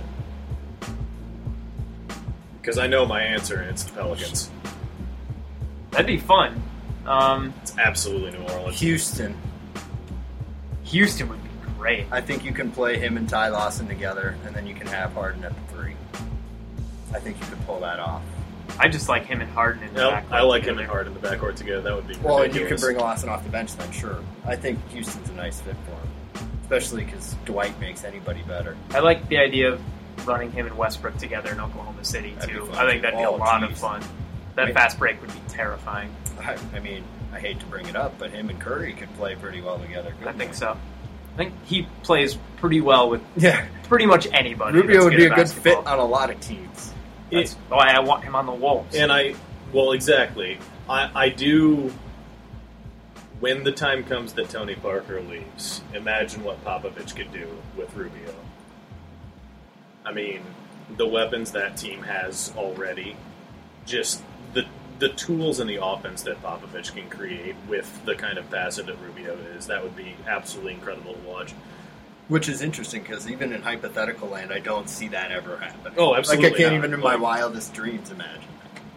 Because I know my answer, and it's the Pelicans. That'd be fun. Um, It's absolutely New Orleans. Houston. Houston would be great. I think you can play him and Ty Lawson together, and then you can have Harden at the three. I think you could pull that off. I just like him and Harden in the No, backcourt I like him together. and Harden in the backcourt together. That would be Well, and you ridiculous. could bring Lawson off the bench then, sure. I think Houston's a nice fit for him, especially because Dwight makes anybody better. I like the idea of running him and Westbrook together in Oklahoma City, That'd be too. fun, I think too. that'd be Oh, a lot geez. of fun. That Wait. fast break would be terrifying. I, I mean, I hate to bring it up, but him and Curry could play pretty well together. I couldn't think they? so. I think he plays pretty well with Yeah, pretty much anybody. Rubio that's would be a at good fit basketball. on a lot of teams. That's why I want him on the Wolves. And I, well, exactly. I, I do when the time comes that Tony Parker leaves, imagine what Popovich could do with Rubio. I mean, the weapons that team has already, just the the tools in the offense that Popovich can create with the kind of passer that Rubio is, that would be absolutely incredible to watch. Which is interesting because even in hypothetical land, I don't see that ever happening. Oh, absolutely Like I can't not. even in my Like- wildest dreams imagine.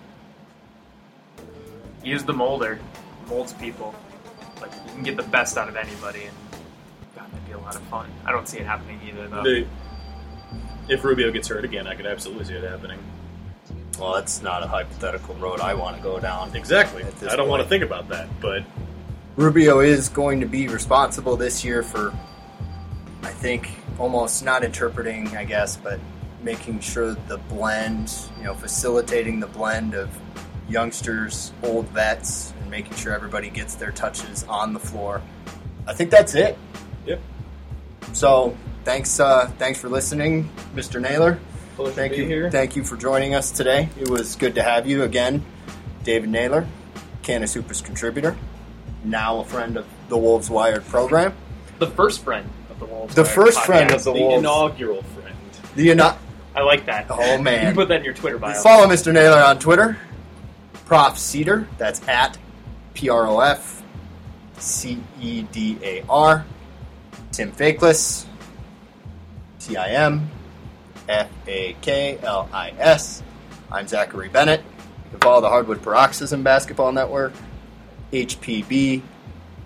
He is the molder. Molds people. Like, you can get the best out of anybody, and God, that'd be a lot of fun. I don't see it happening either, though. The, if Rubio gets hurt again, I could absolutely see it happening. Well, that's not a hypothetical road I want to go down. Exactly. At this I don't want to point. think about that, but Rubio is going to be responsible this year for, I think, almost not interpreting, I guess, but making sure the blend, you know, facilitating the blend of youngsters, old vets, and making sure everybody gets their touches on the floor. I think that's it. yep. So, thanks, uh, thanks for listening, Mister Naylor. Pleasure Thank to be you, here. thank you for joining us today. It was good to have you again, David Naylor, Canis Hoopers contributor, now a friend of the Wolves Wired program. The first friend of the Wolves. The Wired first podcast. friend of the The Wolves. inaugural friend. The ina- I like that. Oh, man. You can put that in your Twitter bio. Follow Mister Naylor on Twitter, Prof Cedar. That's at P R O F C E D A R. Tim Fakeless, T I M F A K L I S. I'm Zachary Bennett. You can follow the Hardwood Paroxysm Basketball Network, H P B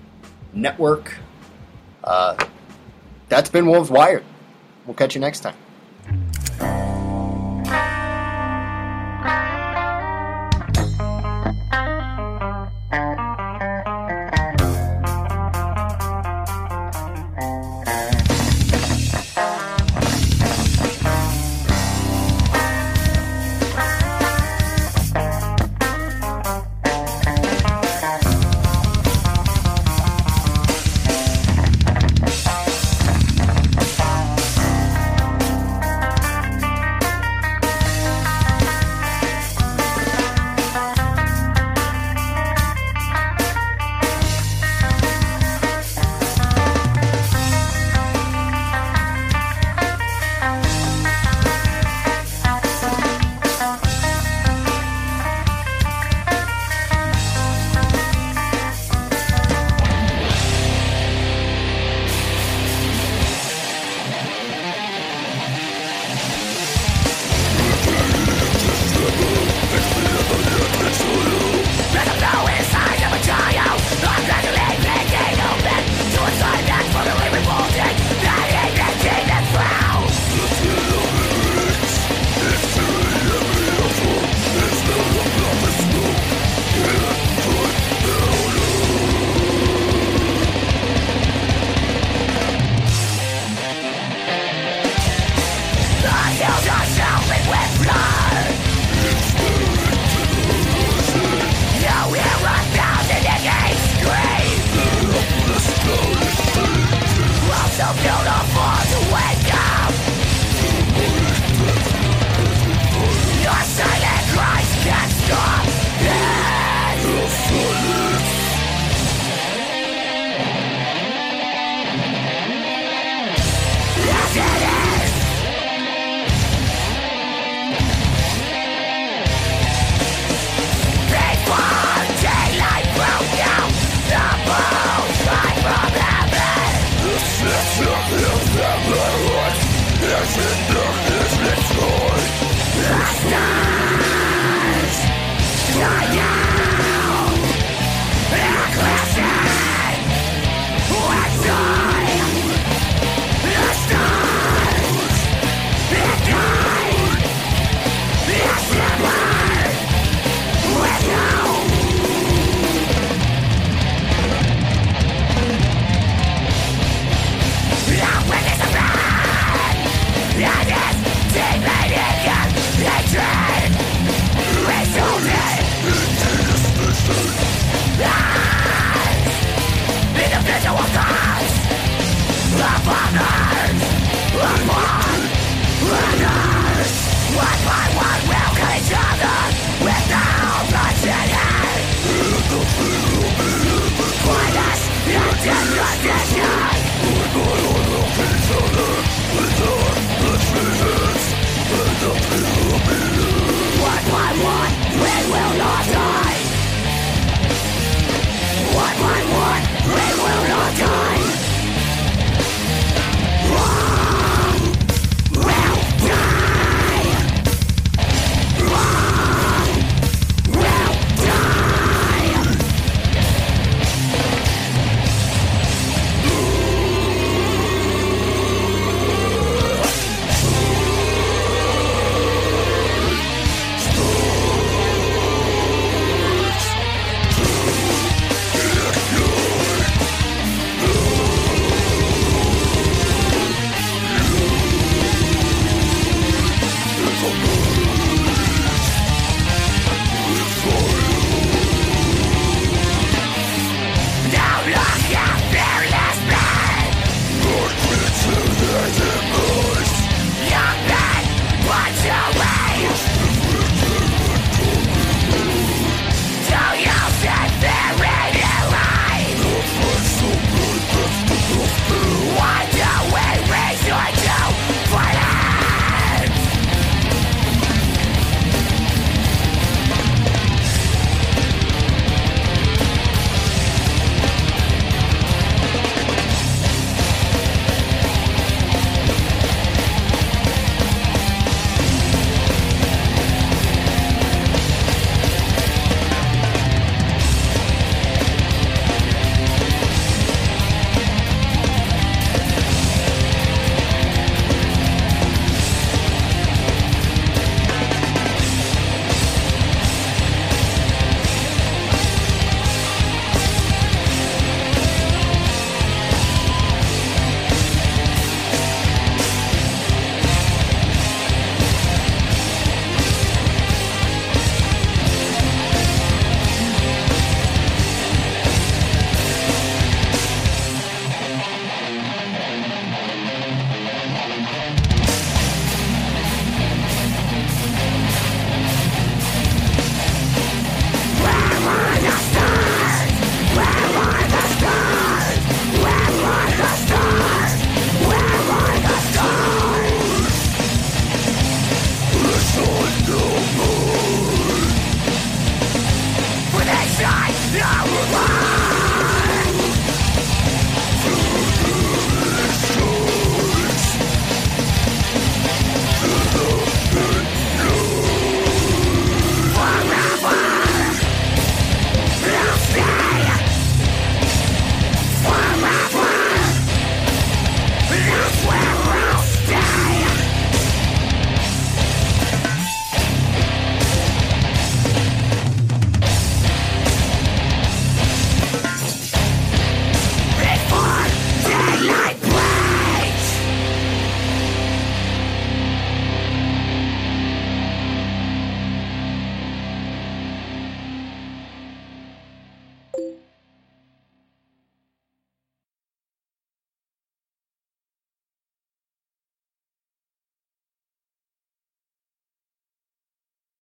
Network. Uh, that's been Wolves Wired. We'll catch you next time.